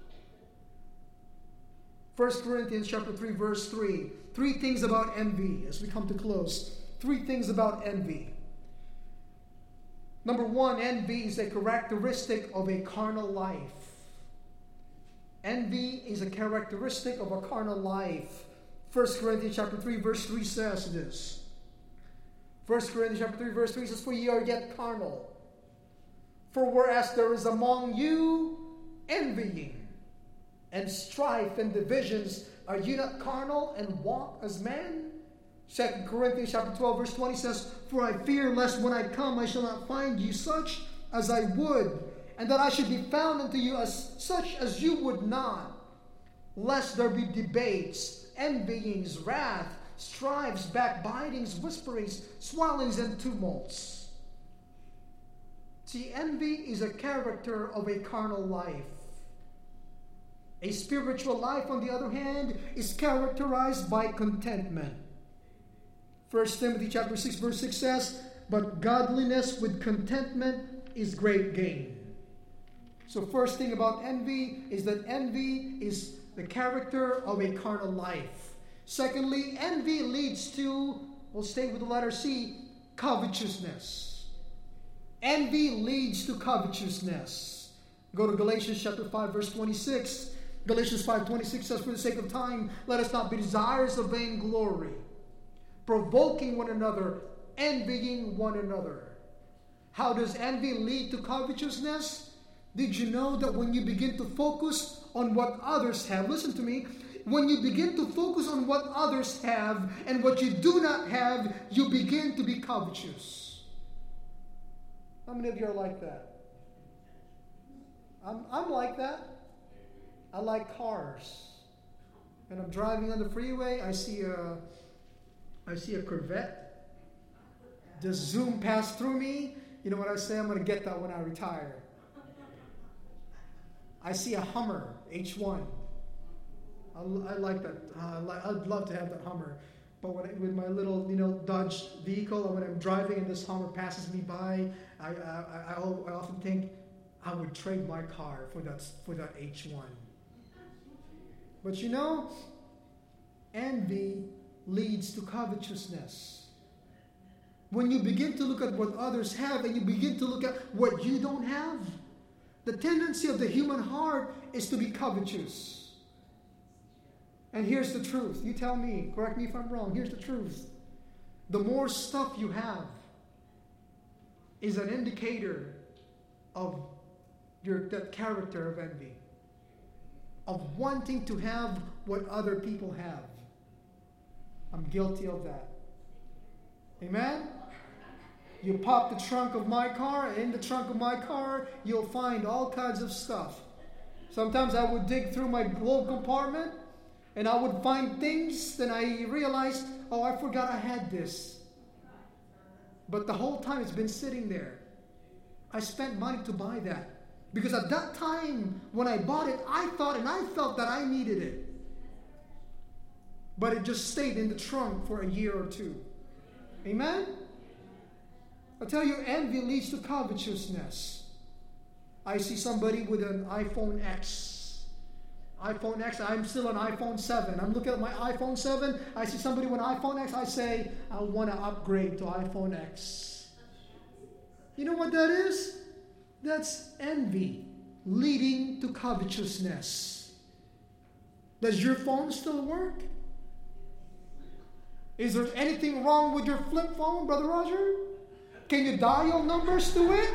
First Corinthians chapter three, verse three. Three things about envy as we come to close. Three things about envy. Number one, envy is a characteristic of a carnal life. Envy is a characteristic of a carnal life. First Corinthians chapter three, verse three says this. First Corinthians chapter three, verse three says, "For ye are yet carnal. For whereas there is among you envying and strife and divisions, are ye not carnal and walk as men?" Second Corinthians chapter twelve, verse twenty says, "For I fear lest when I come I shall not find you such as I would, and that I should be found unto you as such as you would not, lest there be debates, envyings, wrath, strifes, backbitings, whisperings, swellings, and tumults." See, envy is a character of a carnal life. A spiritual life, on the other hand, is characterized by contentment. First Timothy chapter six, verse six says, "But godliness with contentment is great gain." So first thing about envy is that envy is the character of a carnal life. Secondly, envy leads to, we'll stay with the letter C, covetousness. Envy leads to covetousness. Go to Galatians chapter five, verse twenty-six. Galatians five twenty-six says, "For the sake of time, let us not be desirous of vainglory, provoking one another, envying one another." How does envy lead to covetousness? Did you know that when you begin to focus on what others have, listen to me, when you begin to focus on what others have and what you do not have, you begin to be covetous. How many of you are like that? I'm, I'm like that. I like cars. And I'm driving on the freeway, I see a, I see a Corvette. Just zoom past through me. You know what I say? I'm going to get that when I retire. I see a Hummer H one. I, I like that. Uh, I'd love to have that Hummer. But when I, with my little, you know, Dodge vehicle, when I'm driving and this Hummer passes me by, I, I, I, I often think I would trade my car for that, for that H one. But you know, envy leads to covetousness. When you begin to look at what others have and you begin to look at what you don't have, the tendency of the human heart is to be covetous. And here's the truth. You tell me, correct me if I'm wrong. Here's the truth. The more stuff you have is an indicator of your that character of envy, of wanting to have what other people have. I'm guilty of that. Amen? You pop the trunk of my car, and in the trunk of my car, you'll find all kinds of stuff. Sometimes I would dig through my glove compartment, and I would find things, then I realized, oh, I forgot I had this. But the whole time it's been sitting there. I spent money to buy that. Because at that time, when I bought it, I thought and I felt that I needed it. But it just stayed in the trunk for a year or two. Amen? I tell you, envy leads to covetousness. I see somebody with an iPhone X. iPhone X, I'm still on iPhone seven. I'm looking at my iPhone seven. I see somebody with an iPhone X. I say, I want to upgrade to iPhone X. You know what that is? That's envy leading to covetousness. Does your phone still work? Is there anything wrong with your flip phone, Brother Roger? Can you dial numbers to it?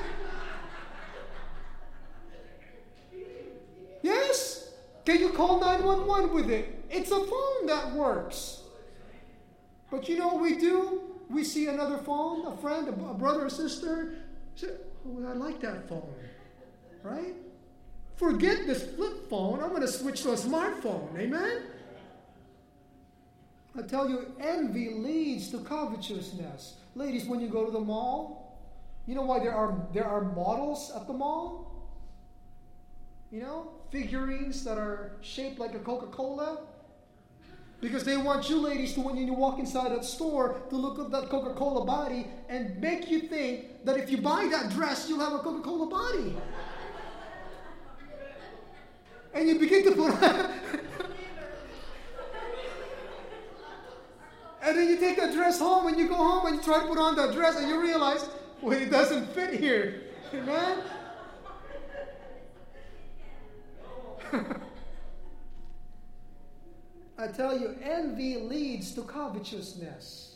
Yes? Can you call nine one one with it? It's a phone that works. But you know what we do? We see another phone, a friend, a brother or sister. Say, oh, I like that phone. Right? Forget this flip phone. I'm going to switch to a smartphone. Amen? I tell you, envy leads to covetousness. Ladies, when you go to the mall, you know why there are there are models at the mall? You know, figurines that are shaped like a Coca-Cola. Because they want you ladies to, when you walk inside that store, to look at that Coca-Cola body and make you think that if you buy that dress, you'll have a Coca-Cola body. And you begin to put and then you take that dress home and you go home and you try to put on that dress and you realize, well, it doesn't fit here. Amen? I tell you, envy leads to covetousness.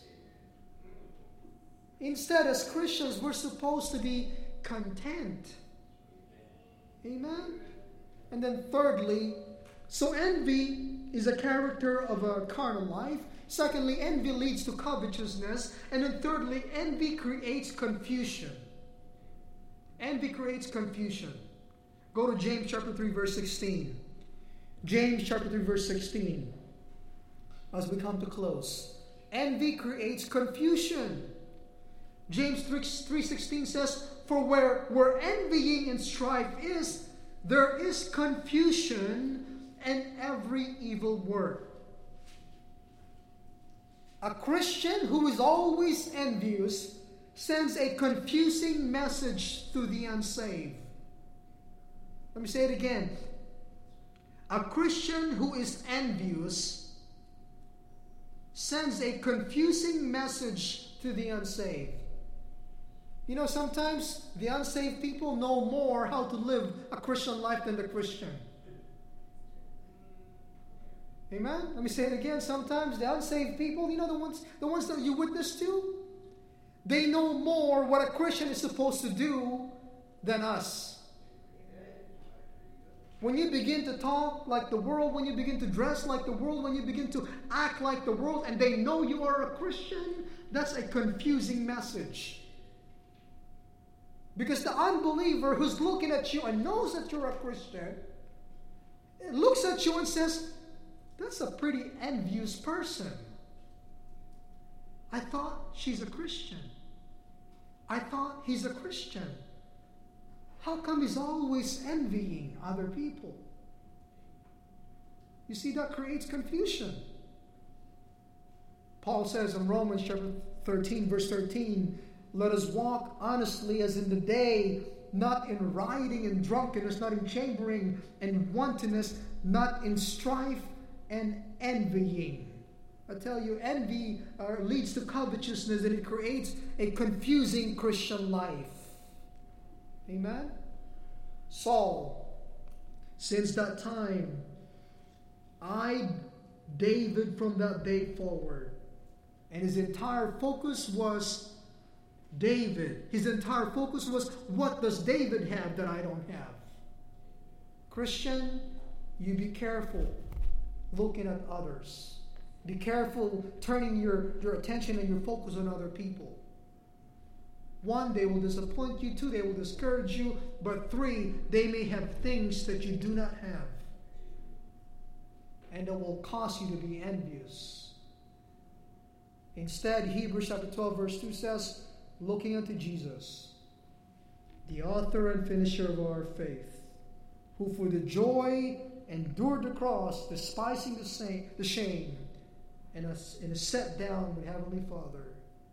Instead, as Christians, we're supposed to be content. Amen? And then thirdly, so envy is a character of a carnal life. Secondly, envy leads to covetousness. And then thirdly, envy creates confusion. Envy creates confusion. Go to James chapter three, verse sixteen. James chapter three, verse sixteen. As we come to close. Envy creates confusion. James three sixteen says, for where, where envying and strife is, there is confusion and every evil work. A Christian who is always envious sends a confusing message to the unsaved. Let me say it again. A Christian who is envious sends a confusing message to the unsaved. You know, sometimes the unsaved people know more how to live a Christian life than the Christian. Amen? Let me say it again. Sometimes the unsaved people, you know, the ones, the ones that you witness to, they know more what a Christian is supposed to do than us. When you begin to talk like the world, when you begin to dress like the world, when you begin to act like the world, and they know you are a Christian, that's a confusing message. Because the unbeliever who's looking at you and knows that you're a Christian, looks at you and says, that's a pretty envious person. I thought she's a Christian. I thought he's a Christian. How come he's always envying other people? You see, that creates confusion. Paul says in Romans chapter thirteen, verse thirteen, let us walk honestly as in the day, not in rioting and drunkenness, not in chambering and wantonness, not in strife and envying. I tell you, envy uh, leads to covetousness, and it creates a confusing Christian life. Amen? Saul, since that time, eyed David from that day forward. And his entire focus was David. His entire focus was, what does David have that I don't have? Christian, you be careful looking at others. Be careful turning your, your attention and your focus on other people. One, they will disappoint you. Two, they will discourage you. But three, they may have things that you do not have. And it will cause you to be envious. Instead, Hebrews chapter twelve, verse two says, looking unto Jesus, the author and finisher of our faith, who for the joy endured the cross, despising the, same, the shame, and is, and is set down with Heavenly Father.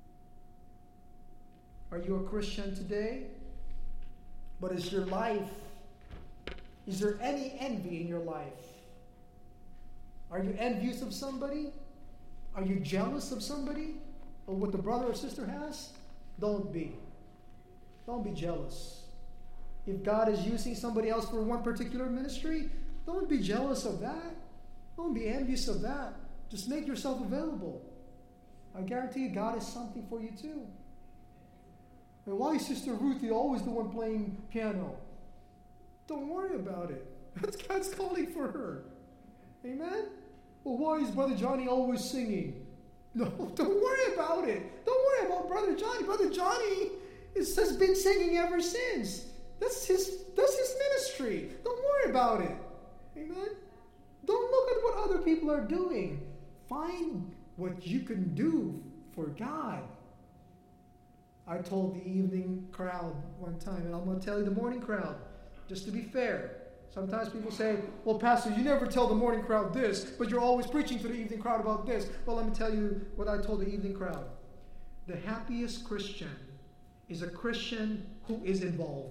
Are you a Christian today? But is your life, is there any envy in your life? Are you envious of somebody? Are you jealous of somebody? Or what the brother or sister has? Don't be. Don't be jealous. If God is using somebody else for one particular ministry, don't be jealous of that. Don't be envious of that. Just make yourself available. I guarantee you God has something for you too. And why is Sister Ruthie always the one playing piano? Don't worry about it. That's God's calling for her. Amen? Well, why is Brother Johnny always singing? No, don't worry about it. Don't worry about Brother Johnny. Brother Johnny is, has been singing ever since. That's his, that's his ministry. Don't worry about it. Amen? Don't look at what other people are doing. Find what you can do for God. I told the evening crowd one time, and I'm going to tell you the morning crowd, just to be fair. Sometimes people say, well, Pastor, you never tell the morning crowd this, but you're always preaching to the evening crowd about this. Well, let me tell you what I told the evening crowd. The happiest Christian is a Christian who is involved.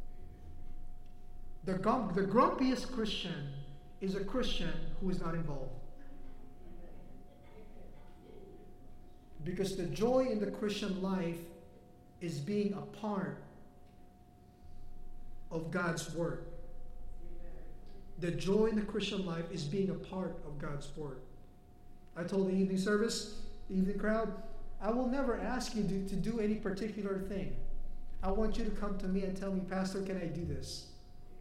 The, gum- the grumpiest Christian is a Christian who is not involved. Because the joy in the Christian life is being a part of God's Word. The joy in the Christian life is being a part of God's Word. I told the evening service, the evening crowd, I will never ask you to, to do any particular thing. I want you to come to me and tell me, Pastor, can I do this?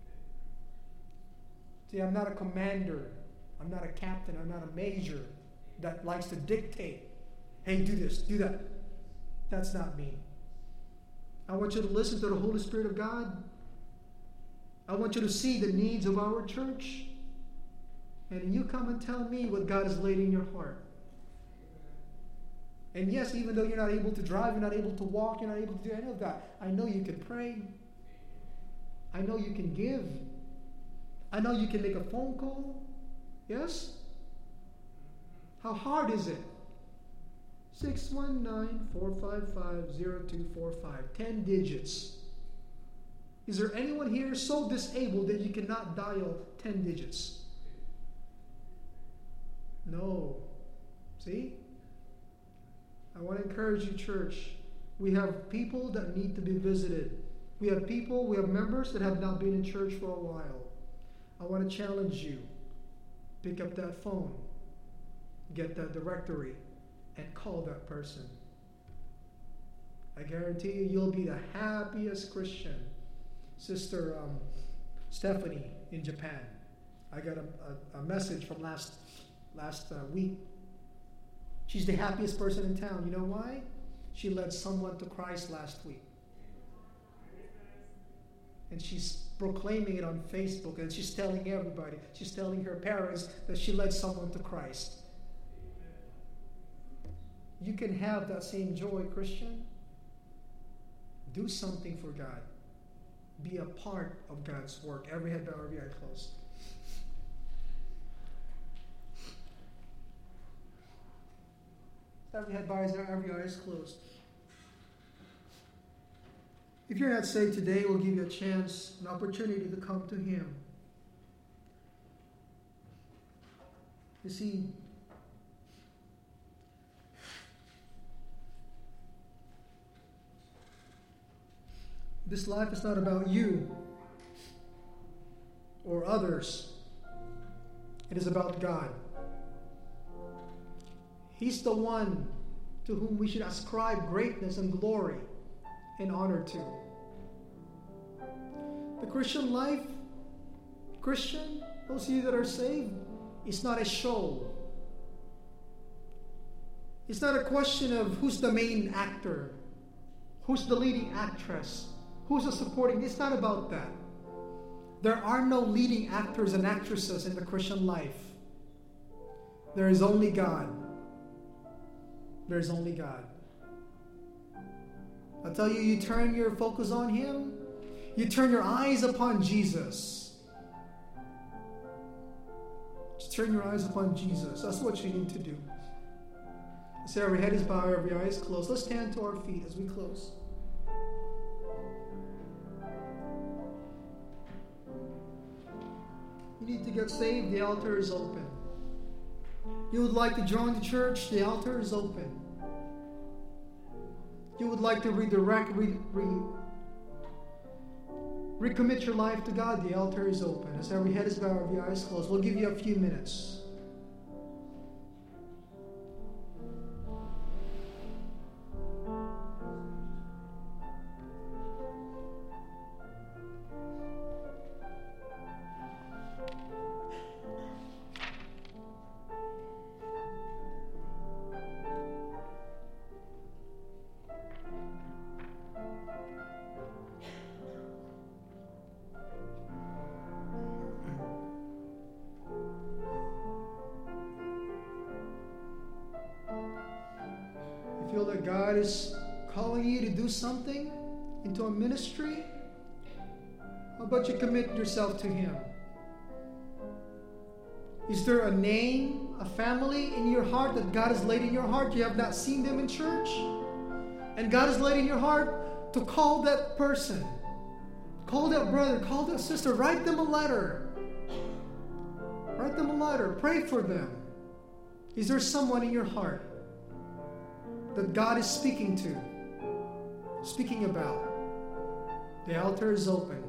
See, I'm not a commander. I'm not a captain. I'm not a major. that likes to dictate. Hey, do this, do that. That's not me. I want you to listen to the Holy Spirit of God. I want you to see the needs of our church. And you come and tell me what God has laid in your heart. And yes, even though you're not able to drive, you're not able to walk, you're not able to do any of that, I know you can pray. I know you can give. I know you can make a phone call. Yes? How hard is it? six one nine, four five five, zero two four five. Ten digits. Is there anyone here so disabled that you cannot dial ten digits? No. See? I want to encourage you, church. We have people that need to be visited. We have people, we have members that have not been in church for a while. I want to challenge you. Pick up that phone. Get that directory. And call that person. I guarantee you, you'll be the happiest Christian. Sister um, Stephanie in Japan. I got a, a, a message from last last uh, week. She's the happiest person in town. You know why? She led someone to Christ last week. And she's proclaiming it on Facebook, and she's telling everybody. She's telling her parents that she led someone to Christ. You can have that same joy, Christian. Do something for God. Be a part of God's work. Every head bowed, every eye closed. Every head bowed, every eye is closed. If you're not saved today, we'll give you a chance, an opportunity to come to Him. You see, this life is not about you or others. It is about God. He's the one to whom we should ascribe greatness and glory and honor to. The Christian life, Christian, those of you that are saved, is not a show. It's not a question of who's the main actor, who's the leading actress, who's the supporting. It's not about that. There are no leading actors and actresses in the Christian life. There is only God. There is only God. I tell you, you turn your focus on Him. You turn your eyes upon Jesus. Just turn your eyes upon Jesus. That's what you need to do. So every head is bowed, every eye is closed. Let's stand to our feet as we close. You need to get saved, the altar is open. You would like to join the church, the altar is open. You would like to redirect, re, re, recommit your life to God, the altar is open. As every head is bowed, every eye is closed. We'll give you a few minutes. Feel that God is calling you to do something into a ministry? How about you commit yourself to Him? Is there a name, a family in your heart that God has laid in your heart? You have not seen them in church? And God has laid in your heart to call that person. Call that brother, call that sister, write them a letter. Write them a letter, pray for them. Is there someone in your heart that God is speaking to, speaking about? The altar is open.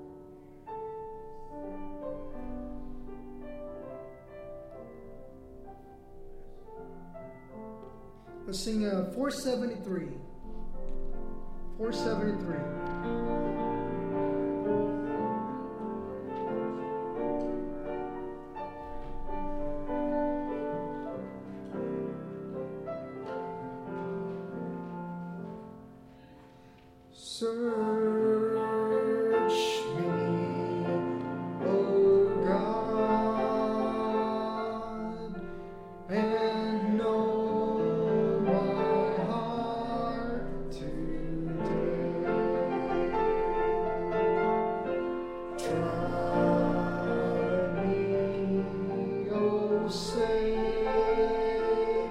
Let's sing uh, four seventy-three. four seventy-three. Search me, O God, and know my heart today. Try me, O Savior,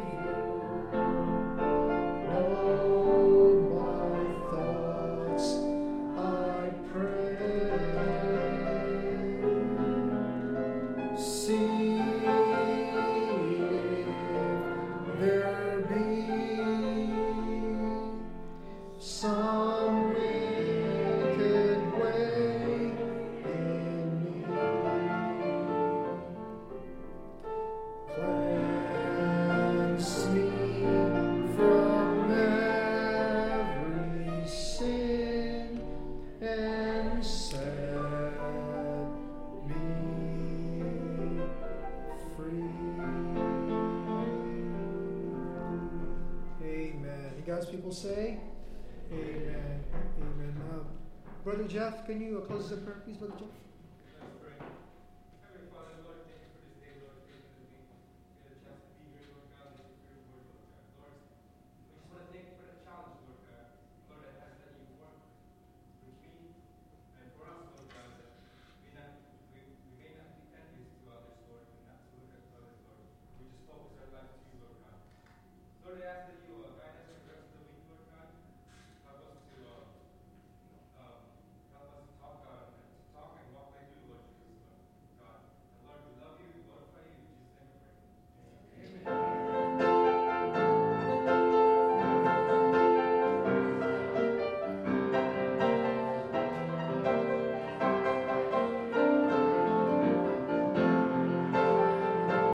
know my thoughts, I pray. See if there be some wicked way in me. Cleanse me from every sin and set me free. Amen. And God's people say, Amen. Amen. Uh, Brother Jeff, can you uh, close the prayer, please, Brother Jeff?